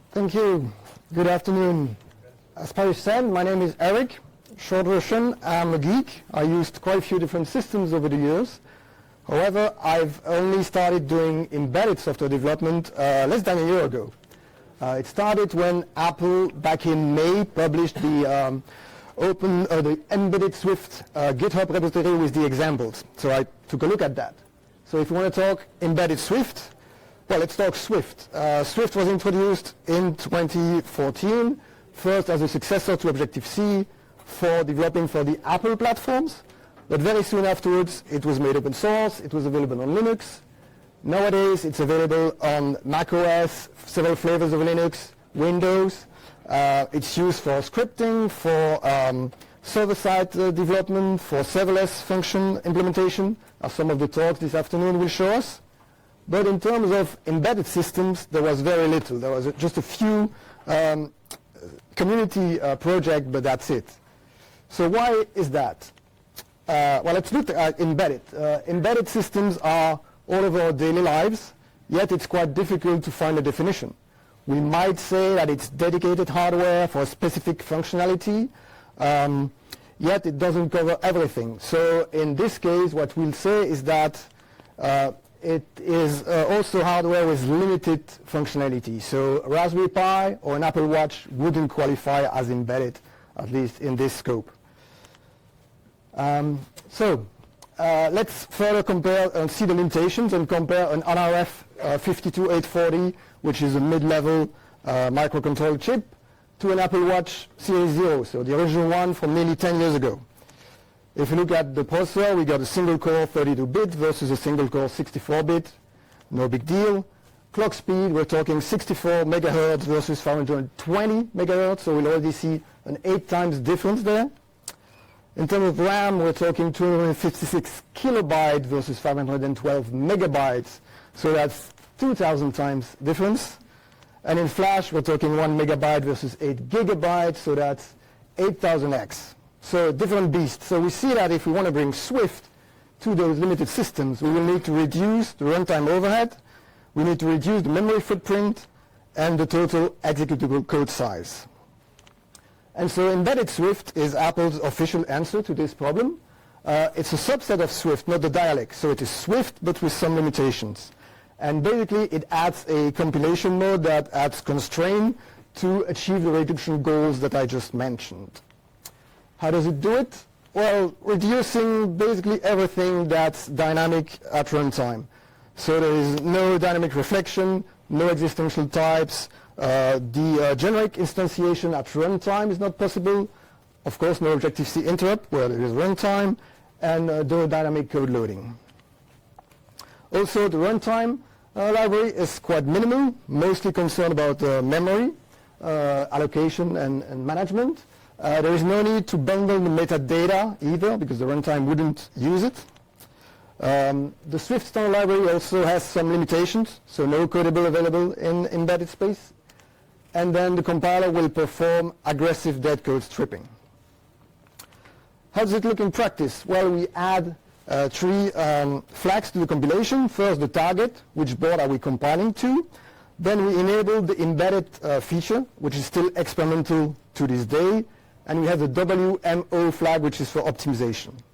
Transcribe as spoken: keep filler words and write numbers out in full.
Thank you. Good afternoon. As Paris said, my name is Eric. Short version, I'm a geek. I used quite a few different systems over the years. However, I've only started doing embedded software development uh, less than a year ago. Uh, it started when Apple, back in May, published the um, open, uh, the embedded Swift uh, GitHub repository with the examples. So I took a look at that. So if you want to talk embedded Swift, well, let's talk Swift. Uh, Swift was introduced in twenty fourteen, first as a successor to Objective-C for developing for the Apple platforms. But very soon afterwards, it was made open source. It was available on Linux. Nowadays, it's available on macOS, several flavors of Linux, Windows. Uh, it's used for scripting, for um, server-side uh, development, for serverless function implementation, as some of the talks this afternoon will show us. But in terms of embedded systems, there was very little. There was just a few um, community uh, projects, but that's it. So why is that? Uh, well, let's look at embedded. Uh, embedded systems are all over our daily lives, yet it's quite difficult to find a definition. We might say that it's dedicated hardware for a specific functionality, um, yet it doesn't cover everything. So in this case, what we'll say is that uh, it is uh, also hardware with limited functionality. So a Raspberry Pi or an Apple Watch wouldn't qualify as embedded, at least in this scope. Um, so uh, let's further compare and see the limitations and compare an N R F uh, five two eight forty, which is a mid-level uh, microcontroller chip, to an Apple Watch Series zero, so the original one from nearly ten years ago. If you look at the processor, we got a single-core thirty-two bit versus a single-core sixty-four bit. No big deal. Clock speed, we're talking sixty-four megahertz versus five hundred twenty megahertz, so we'll already see an eight times difference there. In terms of RAM, we're talking two hundred fifty-six kilobytes versus five hundred twelve megabytes, so that's two thousand times difference. And in flash, we're talking one megabyte versus eight gigabytes, so that's eight thousand x. So different beast. So we see that if we want to bring Swift to those limited systems, we will need to reduce the runtime overhead, we need to reduce the memory footprint, and the total executable code size. And so embedded Swift is Apple's official answer to this problem. Uh, it's a subset of Swift, not the dialect. So it is Swift, but with some limitations. And basically, it adds a compilation mode that adds constraint to achieve the reduction goals that I just mentioned. How does it do it? Well, reducing basically everything that's dynamic at runtime. So there is no dynamic reflection, no existential types. Uh, the uh, generic instantiation at runtime is not possible. Of course, no Objective-C interrupt where there is runtime, and uh, no dynamic code loading. Also, the runtime uh, library is quite minimal, mostly concerned about uh, memory uh, allocation and, and management. Uh, there is no need to bundle the metadata either, because the runtime wouldn't use it. Um, the Swift standard library also has some limitations, so no codable available in embedded space. And then the compiler will perform aggressive dead code stripping. How does it look in practice? Well, we add uh, three um, flags to the compilation. First, the target, which board are we compiling to. Then we enable the embedded uh, feature, which is still experimental to this day. And we have the W M O flag, which is for optimization.